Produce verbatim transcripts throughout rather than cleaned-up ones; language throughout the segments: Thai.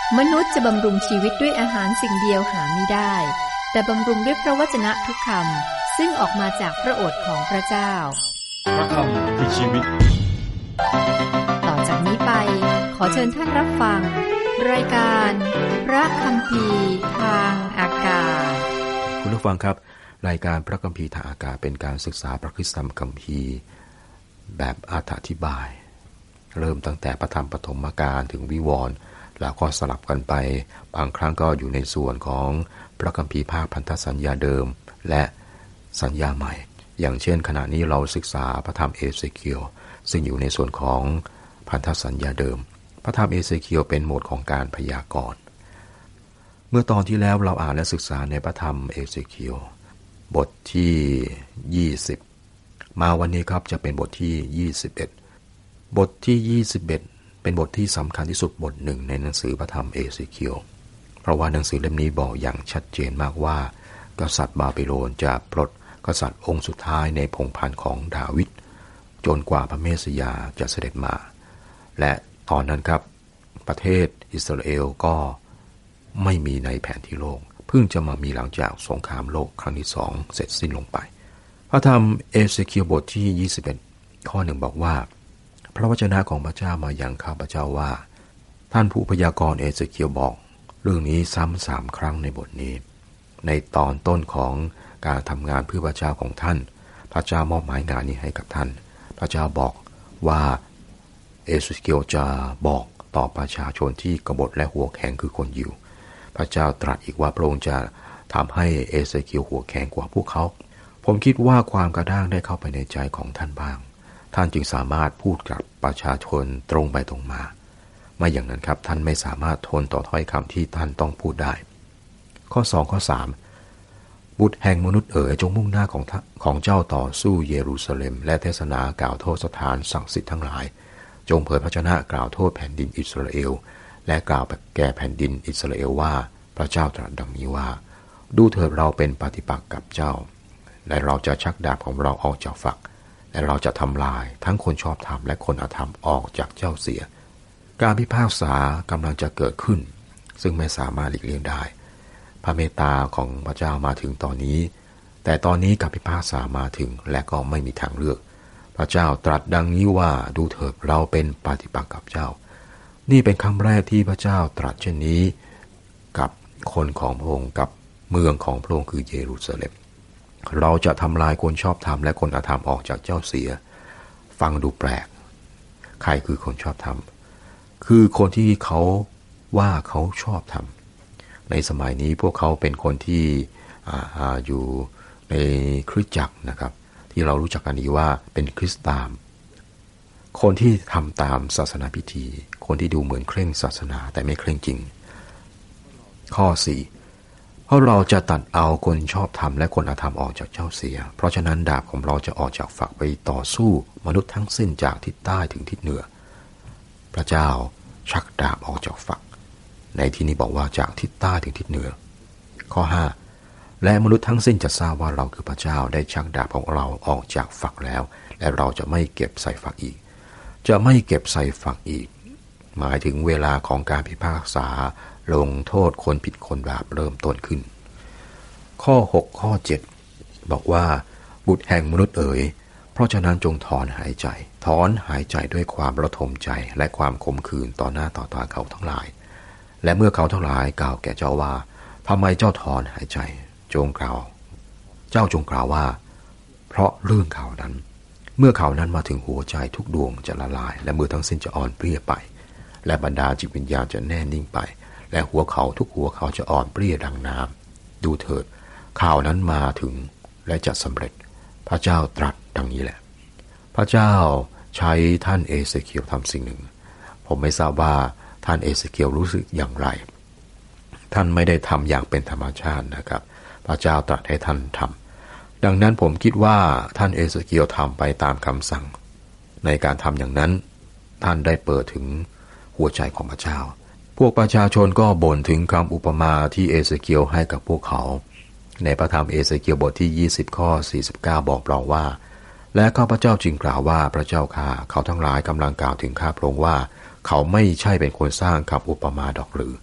มนุษย์จะบำรุงชีวิตด้วยอาหารสิ่งเดียวหาไม่ได้แต่บำรุงด้วยพระวจนะทุกคำซึ่งออกมาจากพระโอษฐ์ของพระเจ้าพระคำคือชีวิตต่อจากนี้ไปขอเชิญท่านรับฟังรายการพระคัมภีร์ทางอากาศคุณผู้ฟังครับรายการพระคัมภีร์ทางอากาศเป็นการศึกษาพระคริสตธรรมคัมภีร์แบบอธิบายเริ่มตั้งแต่พระธรรมปฐมกาลถึงวิวรณ์แล้วก็สลับกันไปบางครั้งก็อยู่ในส่วนของพระคัมภีร์ภาคพันธสัญญาเดิมและสัญญาใหม่อย่างเช่นขณะนี้เราศึกษาพระธรรมเอเสเคียลซึ่งอยู่ในส่วนของพันธสัญญาเดิมพระธรรมเอเสเคียลเป็นโหมดของการพยากรณ์เมื่อตอนที่แล้วเราอ่านและศึกษาในพระธรรมเอเสเคียลบทที่ยี่สิบมาวันนี้ครับจะเป็นบทที่ยี่สิบเอ็ดบทที่ยี่สิบเอ็ดเป็นบทที่สำคัญที่สุดบทหนึ่งในหนังสือพระธรรมเอเสเคียลเพราะว่าหนังสือเล่มนี้บอกอย่างชัดเจนมากว่ากษัตริย์บาบิโลนจะปลดกษัตริย์องค์สุดท้ายในพงศ์พันธุ์ของดาวิดจนกว่าพระเมสสิยาจะเสด็จมาและตอนนั้นครับประเทศอิสราเอลก็ไม่มีในแผนที่โลกเพิ่งจะมามีหลังจากสงครามโลกครั้งที่สองเสร็จสิ้นลงไปพระธรรมเอเสเคียลบทที่ยี่สิบเอ็ดข้อหนึ่งบอกว่าพระวจนะของพระเจ้ามายังข้าพเจ้าว่าท่านผู้พยากรณ์เอเสเคียลบอกเรื่องนี้ซ้ำสามครั้งในบทนี้ในตอนต้นของการทำงานเพื่อพระเจ้าของท่านพระเจ้ามอบหมายงานนี้ให้กับท่านพระเจ้าบอกว่าเอเสเคียลจะบอกต่อประชาชนที่กบฏและหัวแข็งคือคนยิวพระเจ้าตรัสอีกว่าพระองค์จะทำให้เอเสเคียลหัวแข็งกว่าพวกเขาผมคิดว่าความกระด้างได้เข้าไปในใจของท่านบ้างท่านจึงสามารถพูดกับประชาชนตรงไปตรงมาไม่อย่างนั้นครับท่านไม่สามารถทนต่อถ้อยคำที่ท่านต้องพูดได้ข้อสองข้อสามบุตรแห่งมนุษย์เอ๋ยจงมุ่งหน้าของของเจ้าต่อสู้เยรูซาเล็มและเทศนากล่าวโทษสถานศักดิ์สิทธิ์ทั้งหลายจงเผยพระชนะกล่าวโทษแผ่นดินอิสราเอลและกล่าวแก่แผ่นดินอิสราเอลว่าพระเจ้าตรัสดังนี้ว่าดูเถิดเราเป็นปฏิปักษ์กับเจ้าและเราจะชักดาบของเราออกจากฝักและเราจะทำลายทั้งคนชอบธรรมและคนอธรรมออกจากเจ้าเสียการพิพากษากำลังจะเกิดขึ้นซึ่งไม่สามารถหลีกเลี่ยงได้พระเมตตาของพระเจ้ามาถึงตอนนี้แต่ตอนนี้การพิพากษามาถึงและก็ไม่มีทางเลือกพระเจ้าตรัสดังนี้ว่าดูเถิดเราเป็นปฏิปักษ์กับเจ้านี่เป็นคำแรกที่พระเจ้าตรัสเช่นนี้กับคนของพระองค์กับเมืองของพระองค์คือเยรูซาเล็มเราจะทำลายคนชอบธรรมและคนอธรรมออกจากเจ้าเสียฟังดูแปลกใครคือคนชอบธรรมคือคนที่เขาว่าเขาชอบธรรมในสมัยนี้พวกเขาเป็นคนที่ อ, อ, อยู่ในคริสตจักรนะครับที่เรารู้จักกันดีว่าเป็นคริสตามคนที่ทำตามศาสนาพิธีคนที่ดูเหมือนเคร่งศาสนาแต่ไม่เคร่งจริงข้อสี่เพราะเราจะตัดเอาคนชอบธรรมและคนอธรรมออกจากเจ้าเสียเพราะฉะนั้นดาบของเราจะออกจากฝักไปต่อสู้มนุษย์ทั้งสิ้นจากทิศใต้ถึงทิศเหนือพระเจ้าชักดาบออกจากฝักในที่นี้บอกว่าจากทิศใต้ถึงทิศเหนือข้อห้าและมนุษย์ทั้งสิ้นจะทราบว่าเราคือพระเจ้าได้ชักดาบของเราออกจากฝักแล้วและเราจะไม่เก็บใส่ฝักอีกจะไม่เก็บใส่ฝักอีกหมายถึงเวลาของการพิพากษาลงโทษคนผิดคนบาปเริ่มต้นขึ้นข้อหกข้อเจ็ดบอกว่าบุตรแห่งมนุษย์เอ๋ยเพราะฉะนั้นจงถอนหายใจถอนหายใจด้วยความระทมใจและความขมขื่นต่อหน้าต่อตาเขาทั้งหลายและเมื่อเขาทั้งหลายกล่าวแก่เจ้าว่าทำไมเจ้าถอนหายใจจงกล่าวเจ้าจงกล่าวว่าเพราะเรื่องข่าวนั้นเมื่อข่าวนั้นมาถึงหัวใจทุกดวงจะละลายและมือทั้งสิ้นจะอ่อนเปรี้ยไปและบรรดาจิตวิญญาณจะแน่นิ่งไปและหัวเขาทุกหัวเขาจะอ่อนเปรี้ยดังน้ำดูเถิดข่าวนั้นมาถึงและจะสำเร็จพระเจ้าตรัสดังนี้แหละพระเจ้าใช้ท่านเอเสเคียลทำสิ่งหนึ่งผมไม่ทราบว่าท่านเอเสเคียลรู้สึกอย่างไรท่านไม่ได้ทำอย่างเป็นธรรมชาตินะครับพระเจ้าตรัสให้ท่านทำดังนั้นผมคิดว่าท่านเอเสเคียลทำไปตามคำสั่งในการทำอย่างนั้นท่านได้เปิดถึงหัวใจของพระเจ้าพวกประชาชนก็บ่นถึงคำอุปมาที่เอเสเคียลให้กับพวกเขาในพระธรรมเอเสเคียลบทที่ยี่สิบข้อสี่สิบเก้าบอกเราว่าและข้าพเจ้าจึงกล่าวว่าพระเจ้าข้าเขาทั้งหลายกำลังกล่าวถึงข้าพระองค์ว่าเขาไม่ใช่เป็นคนสร้างคำอุปมาดอกหรือ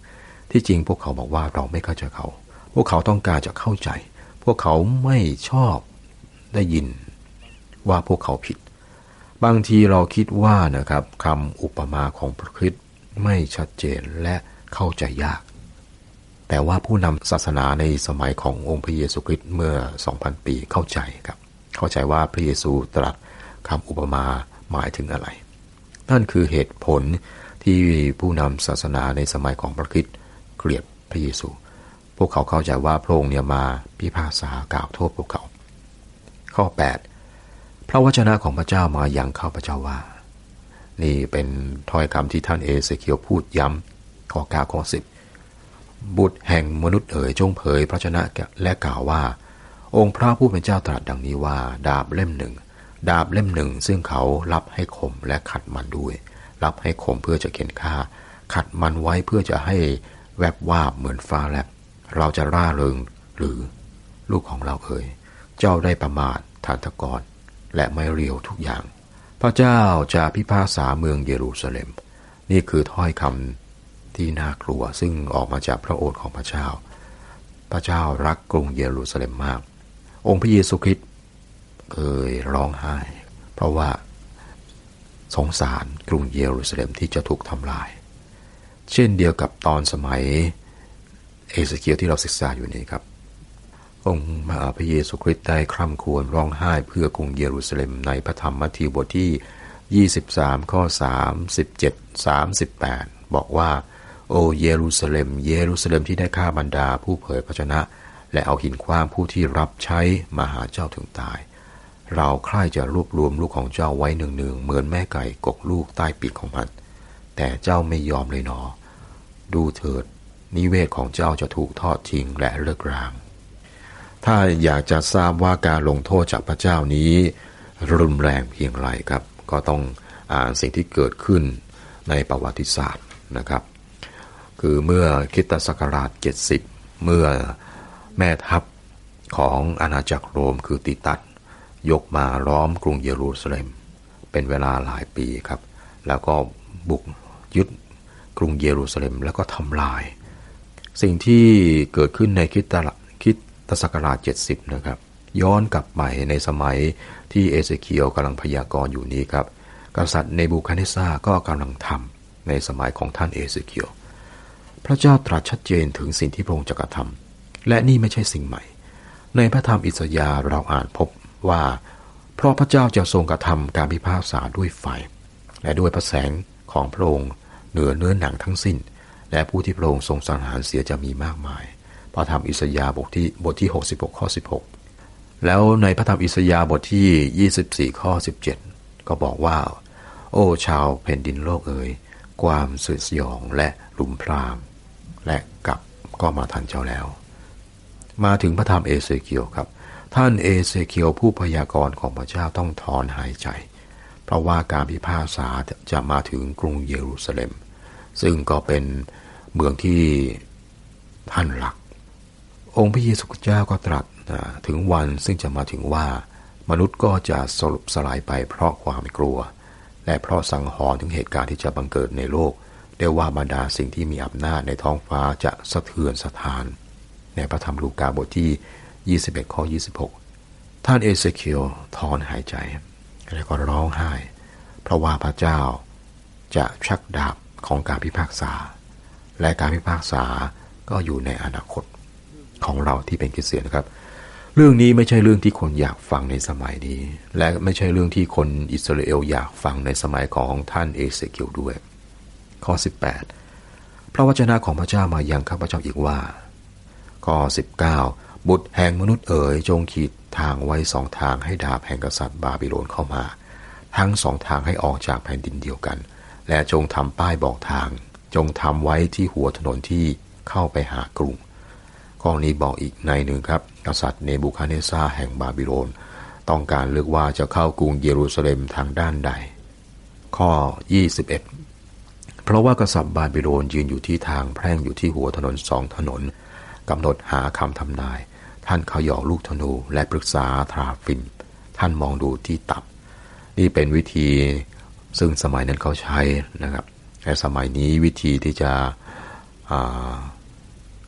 ที่จริงพวกเขาบอกว่าเราไม่เข้าใจเขาพวกเขาต้องการจะเข้าใจพวกเขาไม่ชอบได้ยินว่าพวกเขาผิดบางทีเราคิดว่านะครับคำอุปมาของพระคริสต์ไม่ชัดเจนและเข้าใจยากแต่ว่าผู้นำศาสนาในสมัยขององค์พระเยซูคริสต์เมื่อ สองพัน ปีเข้าใจครับเข้าใจว่าพระเยซูตรัสคำอุปมาหมายถึงอะไรนั่นคือเหตุผลที่ผู้นำศาสนาในสมัยของพระคริสต์เกลียดพระเยซูพวกเขาเข้าใจว่าพระองค์เนี่ยมาพิพากษากล่าวโทษพวกเขาข้อแปดพระวจนะของพระเจ้ามายังข้าพเจ้าว่านี่เป็นถ้อยคำที่ท่านเอเสเคียวพูดย้ำข้อเก้าข้อสิบบุตรแห่งมนุษย์เอ๋ยจงเผยพระวจนะและกล่าวว่าองค์พระผู้เป็นเจ้าตรัสดังนี้ว่าดาบเล่มหนึ่งดาบเล่มหนึ่งซึ่งเขารับให้คมและขัดมันด้วยรับให้คมเพื่อจะเข็นฆ่าขัดมันไว้เพื่อจะให้แวบวาบเหมือนฟ้าแลบเราจะร่าเริงหรือลูกของเราเอ๋ยเจ้าได้ประมาทฐานตะกอนและไม่เรียวทุกอย่างพระเจ้าจะพิพากษาเมืองเยรูซาเล็มนี่คือถ้อยคำที่น่ากลัวซึ่งออกมาจากพระโอษฐ์ของพระเจ้าพระเจ้ารักกรุงเยรูซาเล็มมากองค์พระเยซูคริสต์เคยร้องไห้เพราะว่าสงสารกรุงเยรูซาเล็มที่จะถูกทำลายเช่นเดียวกับตอนสมัยเอเสเคียวที่เราศึกษาอยู่นี้ครับองค์พระเยซูคริสต์ได้คร่ำครวญร้องไห้เพื่อกรุงเยรูซาเล็มในพระธรรมมัทธิวบทที่ยี่สิบสามข้อสามสิบเจ็ด สามสิบแปดบอกว่าโอ้เยรูซาเล็มเยรูซาเล็มที่ได้ฆ่าบรรดาผู้เผยพระวจนะและเอาหินขว้างผู้ที่รับใช้มาหาเจ้าถึงตายเราใคร่จะรวบรวมลูกของเจ้าไว้เนืองๆเหมือนแม่ไก่กกลูกใต้ปีกของมันแต่เจ้าไม่ยอมเลยหนอดูเถิดนิเวศของเจ้าจะถูกทอดทิ้งและเลิกรางถ้าอยากจะทราบว่าการลงโทษจากพระเจ้านี้รุนแรงเพียงไรครับก็ต้องอ่านสิ่งที่เกิดขึ้นในประวัติศาสตร์นะครับคือเมื่อคริสตศักราชเจ็ดสิบเมื่อแม่ทัพของอาณาจักรโรมคือติตัสยกมาล้อมกรุงเยรูซาเล็มเป็นเวลาหลายปีครับแล้วก็บุกยึดกรุงเยรูซาเล็มแล้วก็ทำลายสิ่งที่เกิดขึ้นในคริสตคริสตศักราชเจ็ดสิบนะครับย้อนกลับไปในสมัยที่เอเสเคียวกำลังพยากรณ์อยู่นี้ครับกษัตริย์เนบูคัดเนซาร์ก็กำลังทำในสมัยของท่านเอเสเคียวพระเจ้าตรัสชัดเจนถึงสิ่งที่พระองค์จะกระทำและนี่ไม่ใช่สิ่งใหม่ในพระธรรมอิสยาห์เราอ่านพบว่าเพราะพระเจ้าจะทรงกระทำการพิพากษาด้วยไฟและด้วยพระแสงของพระองค์เหนือเนื้อหนังทั้งสิ้นและผู้ที่พระองค์ทรงสังหารเสียจะมีมากมายพระธรรมอิสยาห์บทที่บทที่หกสิบหกข้อสิบหกแล้วในพระธรรมอิสยาห์บทที่ยี่สิบสี่ข้อสิบเจ็ดก็บอกว่าโอ้ชาวแผ่นดินโลกเอ๋ยความสยดสยองและหลุมพรางและกับก็มาทันเจ้าแล้วมาถึงพระธรรมเอเสเคียวครับท่านเอเสเคียวผู้พยากรณ์ของพระเจ้าต้องถอนหายใจเพราะว่าการพิพากษาจะมาถึงกรุงเยรูซาเล็มซึ่งก็เป็นเมืองที่ท่านรักองค์พระเยซูคริสต์เจ้าก็ตรัสถึงวันซึ่งจะมาถึงว่ามนุษย์ก็จะสลบสลายไปเพราะความกลัวและเพราะสังหรณ์ถึงเหตุการณ์ที่จะบังเกิดในโลกได้ว่าบรรดาสิ่งที่มีอำนาจในท้องฟ้าจะสะเทือนสะท้านในพระธรรมลูกาบทที่ยี่สิบเอ็ดข้อยี่สิบหกท่านเอเสเคียวถอนหายใจแล้วก็ร้องไห้เพราะว่าพระเจ้าจะชักดาบของการพิพากษาและการพิพากษาก็อยู่ในอนาคตของเราที่เป็นคริสเตียนนะครับเรื่องนี้ไม่ใช่เรื่องที่คนอยากฟังในสมัยนี้และไม่ใช่เรื่องที่คนอิสราเอลอยากฟังในสมัยของท่านเอเสเคียวด้วยข้อสิบแปดพระวจนะของพระเจ้ามายังข้าพเจ้าอีกว่าข้อสิบเก้าบุตรแห่งมนุษย์เอ๋ยจงขีดทางไว้สองทางให้ดาบแห่งกษัตริย์บาบิโลนเข้ามาทั้งสองทางให้ออกจากแผ่นดินเดียวกันและจงทำป้ายบอกทางจงทำไว้ที่หัวถนนที่เข้าไปหากรุงข้อนี้บอกอีกในหนึ่งครับกษัตริย์เนบูคัดเนซาร์แห่งบาบิโลนต้องการเลือกว่าจะเข้ากรุงเยรูซาเล็มทางด้านใดข้อยี่สิบเอ็ดเพราะว่ากษัตริย์บาบิโลนยืนอยู่ที่ทางแพร่งอยู่ที่หัวถนนสองถนนกำหนดหาคำทำนายท่านเขย่าลูกธนูและปรึกษาทราฟิมท่านมองดูที่ตับนี่เป็นวิธีซึ่งสมัยนั้นเขาใช้นะครับแต่สมัยนี้วิธีที่จะ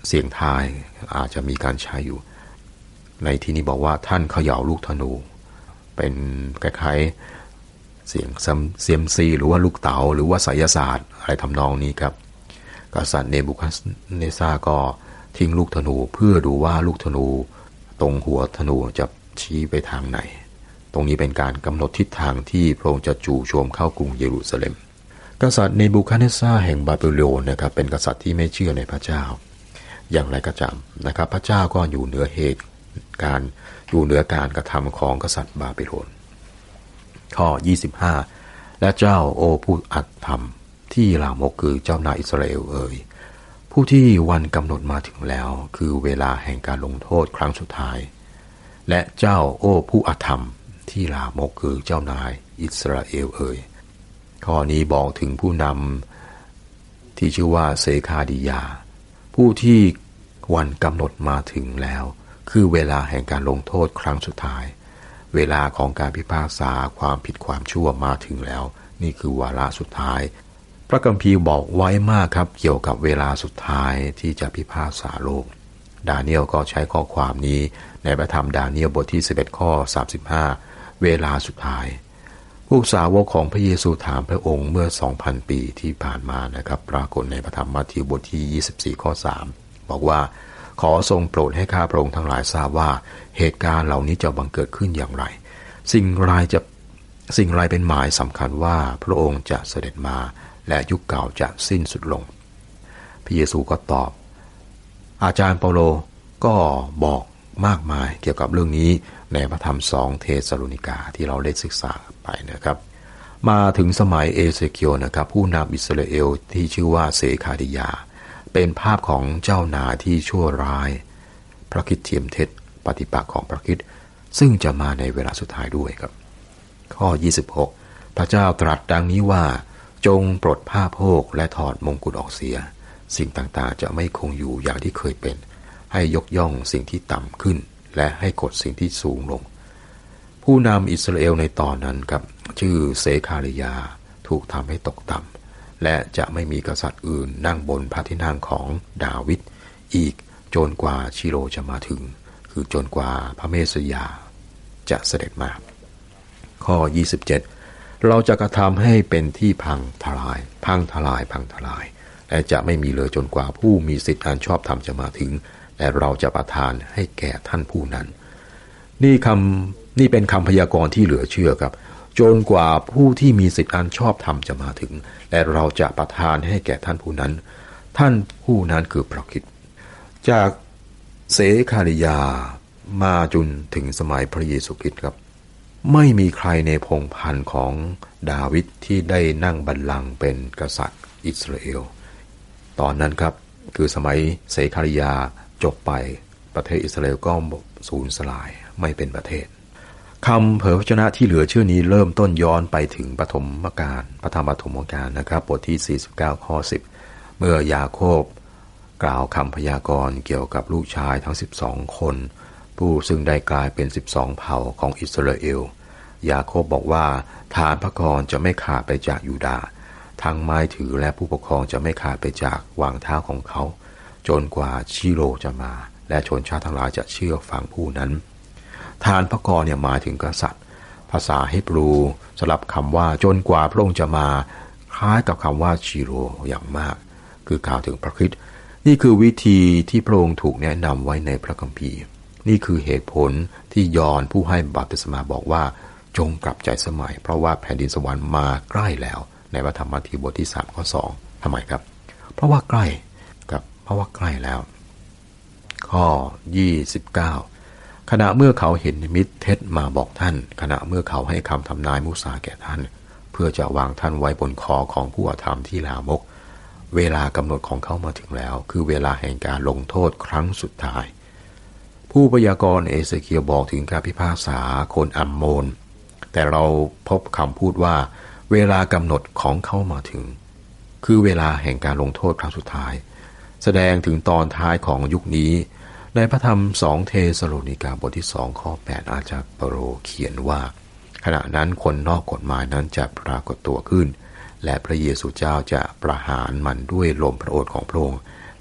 เสียงทายอาจจะมีการใช้อยู่ในที่นี้บอกว่าท่านเขย่าลูกธนูเป็นคล้ายๆเสียงเซียมซีหรือว่าลูกเต๋าหรือว่าไสยศาสตร์อะไรทำนองนี้ครับกษัตริย์เนบูคัดเนซาร์ก็ทิ้งลูกธนูเพื่อดูว่าลูกธนูตรงหัวธนูจะชี้ไปทางไหนตรงนี้เป็นการกำหนดทิศทางที่พระองค์จะจู่โจมเข้ากรุงเยรูซาเล็มกษัตริย์เนบูคัดเนซาร์แห่งบาบิโลนนะครับเป็นกษัตริย์ที่ไม่เชื่อในพระเจ้าอย่างไรก็ตามนะครับพระเจ้าก็อยู่เหนือเหตุการอยู่เหนือการกระทำของกษัตริย์บาบิโลนข้อยี่สิบห้าและเจ้าโอผู้อัตธรรมที่ลามกคือเจ้านายอิสราเอลเอ๋ยผู้ที่วันกำหนดมาถึงแล้วคือเวลาแห่งการลงโทษครั้งสุดท้ายและเจ้าโอผู้อธรรมที่ลามกคือเจ้านายอิสราเอลเอ๋ยข้อนี้บอกถึงผู้นำที่ชื่อว่าเซคาดิยาผู้ที่วันกำหนดมาถึงแล้วคือเวลาแห่งการลงโทษครั้งสุดท้ายเวลาของการพิพากษาความผิดความชั่วมาถึงแล้วนี่คือวาระสุดท้ายพระคัมภีร์บอกไว้มากครับเกี่ยวกับเวลาสุดท้ายที่จะพิพากษาโลกดาเนียลก็ใช้ข้อความนี้ในพระธรรมดาเนียลบทที่สิบเอ็ดข้อสามสิบห้าเวลาสุดท้ายผู้สาวกของพระเยซูถามพระองค์เมื่อ สองพัน ปีที่ผ่านมานะครับปรากฏในพระธรรมมัทธิวบทที่ยี่สิบสี่ข้อสามบอกว่าขอทรงโปรดให้ข้าพระองค์ทั้งหลายทราบว่าเหตุการณ์เหล่านี้จะบังเกิดขึ้นอย่างไรสิ่งไรจะสิ่งไรเป็นหมายสำคัญว่าพระองค์จะเสด็จมาและยุคเก่าจะสิ้นสุดลงพระเยซูก็ตอบอาจารย์เปาโลก็บอกมากมายเกี่ยวกับเรื่องนี้ในพระธรรมสองเทสาโลนิกาที่เราได้ศึกษาไปนะครับมาถึงสมัยเอเซเคียลนะครับผู้นำอิสราเอลที่ชื่อว่าเซคาดิยาเป็นภาพของเจ้านายที่ชั่วร้ายพระคริสต์เทียมเท็จปฏิปักษ์ของพระคริสต์ซึ่งจะมาในเวลาสุดท้ายด้วยครับข้อยี่สิบหกพระเจ้าตรัสดังนี้ว่าจงปลดผ้าโพกและถอดมงกุฎออกเสียสิ่งต่างๆจะไม่คงอยู่อย่างที่เคยเป็นให้ยกย่องสิ่งที่ต่ำขึ้นและให้กดสิ่งที่สูงลงผู้นำอิสราเอลในตอนนั้นครับชื่อเซคาริยาถูกทำให้ตกต่ำและจะไม่มีกษัตริย์อื่นนั่งบนพระที่นั่งของดาวิดอีกจนกว่าชิโรจะมาถึงคือจนกว่าพระเมสยาจะเสด็จมาข้อยี่สิบเจ็ดเราจะกระทำให้เป็นที่พังทลายพังทลายพังทลายและจะไม่มีเลยจนกว่าผู้มีสิทธิอันชอบธรรมจะมาถึงและเราจะประทานให้แก่ท่านผู้นั้นนี่คำนี่เป็นคำพยากรณ์ที่เหลือเชื่อครับจนกว่าผู้ที่มีสิทธิอันชอบธรรมจะมาถึงและเราจะประทานให้แก่ท่านผู้นั้นท่านผู้นั้นคือพระคริสต์จากเสคาริยามาจนถึงสมัยพระเยซูคริสต์ครับไม่มีใครในพงศ์พันธุ์ของดาวิดที่ได้นั่งบัลลังก์เป็นกษัตริย์อิสราเอลตอนนั้นครับคือสมัยเสคาริยาจบไปประเทศอิสราเอลก็สูญสลายไม่เป็นประเทศคำเผยพระวจนะที่เหลือเชื่อนี้เริ่มต้นย้อนไปถึงปฐมกาลพระธรรมปฐมกาลนะครับบทที่สี่สิบเก้าข้อสิบเมื่อยาโคบกล่าวคำพยากรณ์เกี่ยวกับลูกชายทั้งสิบสองคนผู้ซึ่งได้กลายเป็นสิบสองเผ่าของอิสราเอลยาโคบบอกว่าฐานพระกรจะไม่ขาดไปจากยูดาห์ทั้งไม้ถือและผู้ปกครองจะไม่ขาดไปจากวางเท้าของเขาจนกว่าชิโรจะมาและชนชาติทั้งหลายจะเชื่อฟังผู้นั้นฐานพระกรเนี่ยหมายถึงกษัตริย์ภาษาฮีบรูสลับคำว่าจนกว่าพระองค์จะมาคล้ายกับคำว่าชิโรอย่างมากคือกล่าวถึงพระคริสต์นี่คือวิธีที่พระองค์ถูกแนะนำไว้ในพระคัมภีร์นี่คือเหตุผลที่ยอห์นผู้ให้บัพติศมาบอกว่าจงกลับใจสมัยเพราะว่าแผ่นดินสวรรค์มาใกล้แล้วในพระธรรมมัทธิวบทที่สามข้อสองทำไมครับเพราะว่าใกล้กับเพราะว่าใกล้แล้วข้อยี่สิบเก้าขณะเมื่อเขาเห็นนิมิตเท็จมาบอกท่านขณะเมื่อเขาให้คำทำนายมูซาแก่ท่านเพื่อจะวางท่านไว้บนคอของผู้อธรรมที่ลามกเวลากำหนดของเขามาถึงแล้วคือเวลาแห่งการลงโทษครั้งสุดท้ายผู้พยากรณ์เอเสเคียลบอกถึงการพิพากษาคนอัมโมนแต่เราพบคำพูดว่าเวลากำหนดของเขามาถึงคือเวลาแห่งการลงโทษครั้งสุดท้ายแสดงถึงตอนท้ายของยุคนี้ในพระธรรมสองเทสาโลนิกาบทที่สองข้อแปดอาจารย์เปโตรเขียนว่าขณะนั้นคนนอกกฎหมายนั้นจะปรากฏตัวขึ้นและพระเยซูเจ้าจะประหารมันด้วยลมพระโอษฐ์ของพระองค์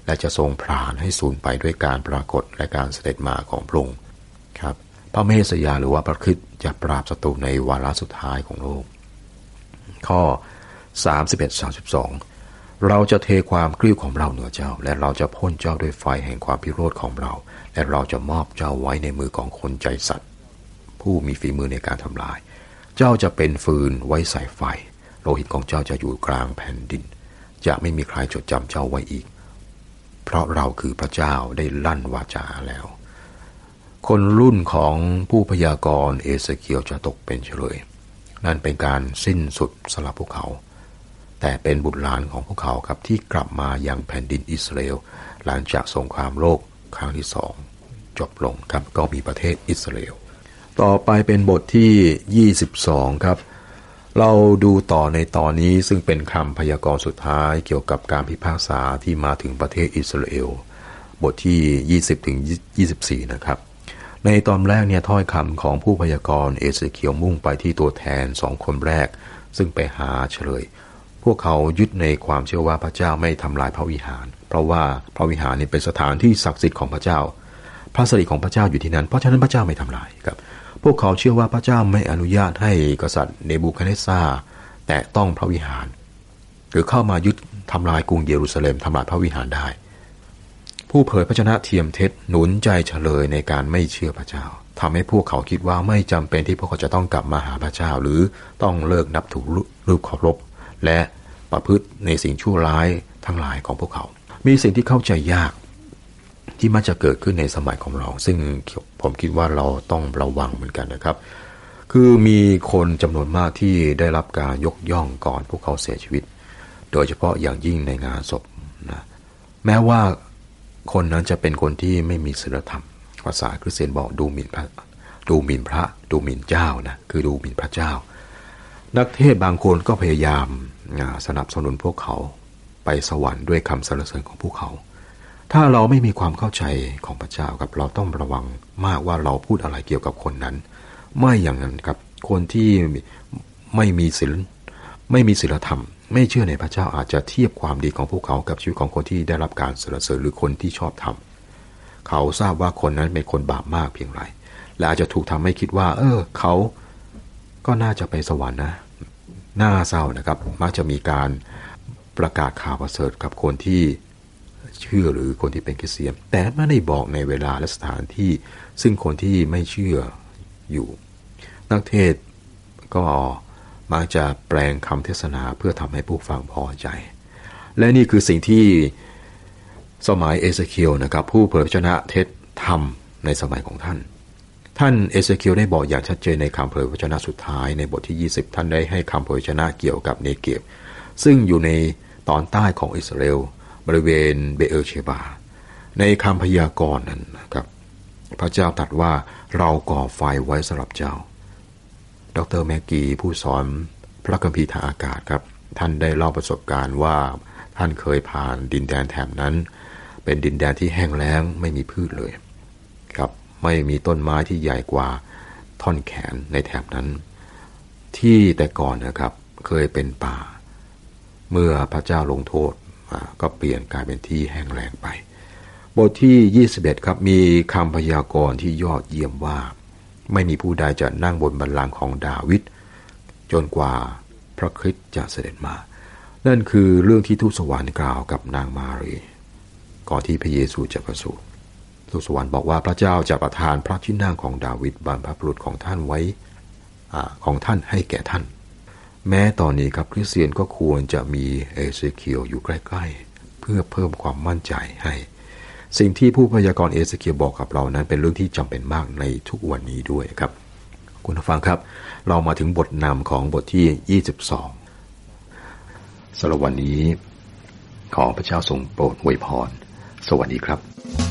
และจะทรงพรานให้สูญไปด้วยการปรากฏและการเสด็จมาของพระองค์ครับพระเมสสยาหรือว่าพระคริสต์จะปราบศัตรูในวาระสุดท้ายของโลกข้อสามสิบเอ็ด สามสิบสองเราจะเทความกริ้วของเราเหนือเจ้าและเราจะพ่นเจ้าด้วยไฟแห่งความพิโรธของเราและเราจะมอบเจ้าไว้ในมือของคนใจสัตย์ผู้มีฝีมือในการทำลายเจ้าจะเป็นฟืนไว้ใส่ไฟโลหิตของเจ้าจะอยู่กลางแผ่นดินจะไม่มีใครจดจำเจ้าไว้อีกเพราะเราคือพระเจ้าได้ลั่นวาจาแล้วคนรุ่นของผู้พยากรณ์เอเสเคียลจะตกเป็นเฉลยนั่นเป็นการสิ้นสุดสำหรับพวกเขาแต่เป็นบุตรหลานของพวกเขาครับที่กลับมายังแผ่นดินอิสราเอลหลังจากสงครามโลกครั้งที่สองจบลงครับก็มีประเทศอิสราเอลต่อไปเป็นบทที่ยี่สิบสองครับเราดูต่อในตอนนี้ซึ่งเป็นคำพยากรณ์สุดท้ายเกี่ยวกับการพิพากษาที่มาถึงประเทศอิสราเอลบทที่ยี่สิบถึงยี่สิบสี่นะครับในตอนแรกเนี่ยถ้อยคำของผู้พยากรณ์เอเสเคียลมุ่งไปที่ตัวแทนสองคนแรกซึ่งไปหาเฉลยพวกเขายึดในความเชื่อว่าพระเจ้าไม่ทำลายพระวิหารเพราะว่าพระวิหารนี่เป็นสถานที่ศักดิ์สิทธิ์ของพระเจ้าพระสิริของพระเจ้าอยู่ที่นั้นเพราะฉะนั้นพระเจ้าไม่ทำลายครับพวกเขาเชื่อว่าพระเจ้าไม่อนุญาตให้กษัตริย์เนบูคัดเนสซาร์แตะต้องพระวิหารหรือเข้ามายึดทำลายกรุงเยรูซาเล็มทำลายพระวิหารได้ผู้เผยพระชนะเทียมเท็จหนุนใจเฉลยในการไม่เชื่อพระเจ้าทำให้พวกเขาคิดว่าไม่จำเป็นที่พวกเขาจะต้องกลับมาหาพระเจ้าหรือต้องเลิกนับถือรูปเคารพและประพฤติในสิ่งชั่วร้ายทั้งหลายของพวกเขามีสิ่งที่เข้าใจยากที่มักจะเกิดขึ้นในสมัยของเราซึ่งผมคิดว่าเราต้องระวังเหมือนกันนะครับคือมีคนจำนวนมากที่ได้รับการยกย่องก่อนพวกเขาเสียชีวิตโดยเฉพาะอย่างยิ่งในงานศพนะแม้ว่าคนนั้นจะเป็นคนที่ไม่มีศีลธรรมภาษาคริสเตียนบอกดูหมิ่นพระดูหมิ่นพระดูหมิ่นเจ้านะคือดูหมิ่นพระเจ้านักเทศบางคนก็พยายามสนับสนุนพวกเขาไปสวรรค์ด้วยคำสรรเสริญของพวกเขาถ้าเราไม่มีความเข้าใจของพระเจ้าครับเราต้องระวังมากว่าเราพูดอะไรเกี่ยวกับคนนั้นไม่อย่างนั้นครับคนที่ไม่มีศีลไม่มีศีลธรรมไม่เชื่อในพระเจ้าอาจจะเทียบความดีของพวกเขากับชีวิตของคนที่ได้รับการสรรเสริญหรือคนที่ชอบธรรมเขาทราบว่าคนนั้นเป็นคนบาปมากเพียงไรและอาจจะถูกทำให้คิดว่าเออเขาก็น่าจะไปสวรรค์นะน่าเศร้านะครับมักจะมีการประกาศข่าวประเสริฐกับคนที่เชื่อหรือคนที่เป็นคริสเตียนแต่ไม่ได้บอกในเวลาและสถานที่ซึ่งคนที่ไม่เชื่ออยู่นักเทศก็มักจะแปลงคำเทศนาเพื่อทำให้ผู้ฟังพอใจและนี่คือสิ่งที่สมัยเอเสเคียลนะครับผู้เผยพระชนะเท็จทำในสมัยของท่านท่านเอเสเคียลได้บอกอย่างชัดเจนในคำเผยพระชนะสุดท้ายในบทที่ยี่สิบท่านได้ให้คำเผยพระชนะเกี่ยวกับเนเกฟซึ่งอยู่ในตอนใต้ของอิสราเอลบริเวณเบเอร์เชบาในคำพยากรณ์นั้นนะครับพระเจ้าตรัสว่าเราก่อไฟไว้สำหรับเจ้าดร.แมกกี้ผู้สอนพระคัมภีร์ทางอากาศครับท่านได้เล่าประสบการณ์ว่าท่านเคยผ่านดินแดนแถบนั้นเป็นดินแดนที่แห้งแล้งไม่มีพืชเลยครับไม่มีต้นไม้ที่ใหญ่กว่าท่อนแขนในแถบนั้นที่แต่ก่อนนะครับเคยเป็นป่าเมื่อพระเจ้าลงโทษก็เปลี่ยนกลายเป็นที่แห้งแล้งไปบทที่ยี่สิบเอ็ดครับมีคำพยากรณ์ที่ยอดเยี่ยมว่าไม่มีผู้ใดจะนั่งบนบัลลังก์ของดาวิดจนกว่าพระคริสต์จะเสด็จมานั่นคือเรื่องที่ทูตสวรรค์กล่าวกับนางมารีก่อนที่พระเยซูจะประสูติทูตสวรรค์บอกว่าพระเจ้าจะประทานพระที่นั่งของดาวิดบรรพบุรุษของท่านไว้ของท่านให้แก่ท่านแม้ตอนนี้ครับคริสเตียนก็ควรจะมีเอเสเคียลอยู่ใกล้ๆเพื่อเพิ่มความมั่นใจให้สิ่งที่ผู้พยากรณ์เอเสเคียลบอกกับเรานั้นเป็นเรื่องที่จำเป็นมากในทุกวันนี้ด้วยครับคุณผู้ฟังครับเรามาถึงบทนำของบทที่ยี่สิบสองสำหรับวันนี้ขอพระเจ้าทรงโปรดอวยพรสวัสดีครับ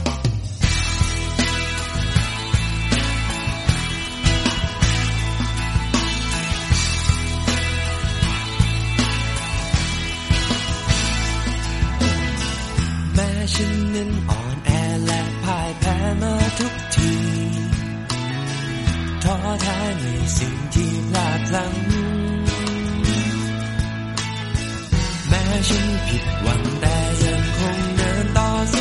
ฉันนั้นอ่อนแอและพ่ายแพ้มาทุกทีท้อแท้ในสิ่งที่พลาดพลั้งแม้ฉันผิดหวังแต่ยังคงเดินต่อ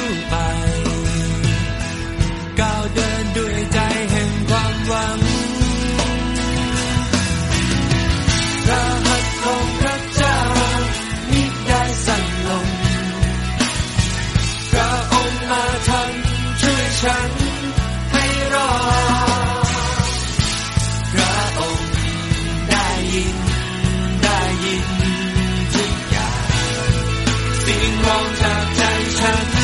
เสียงร้องจากใจฉัน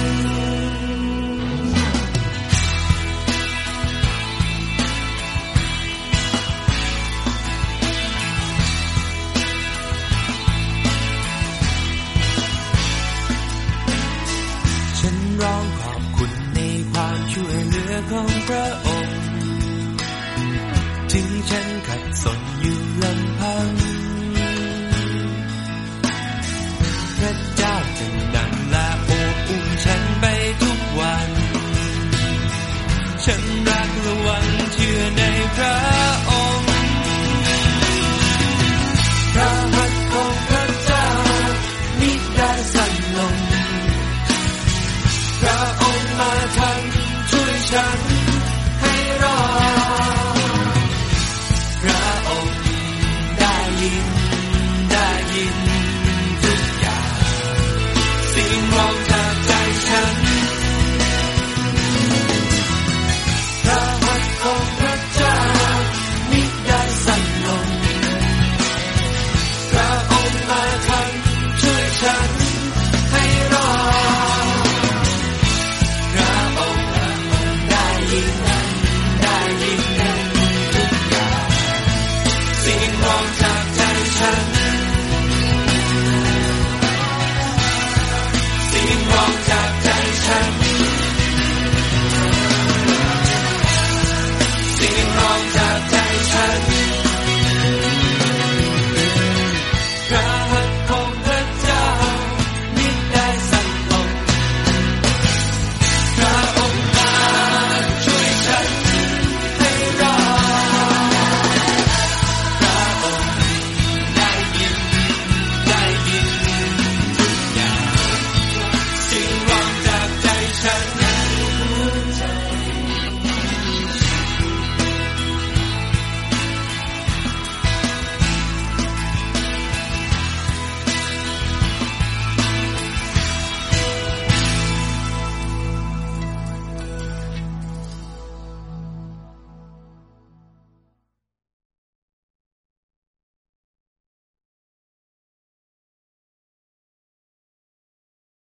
ฉันร้องขอบคุณในความช่วยเหลือของพระองค์ถึงฉันขัดสนอยู่ลำพังพระเจ้าจึงดังและโอบอุ้มฉันไปทุกวันฉันรักและหวังเชื่อในพระองค์พระหัตถ์ของพระเจ้ามิได้สั่นลงพระองค์มาทันช่วยฉันให้รอดพระองค์ได้ยินได้ยินทุกอย่างเสียงร้องจากใจฉัน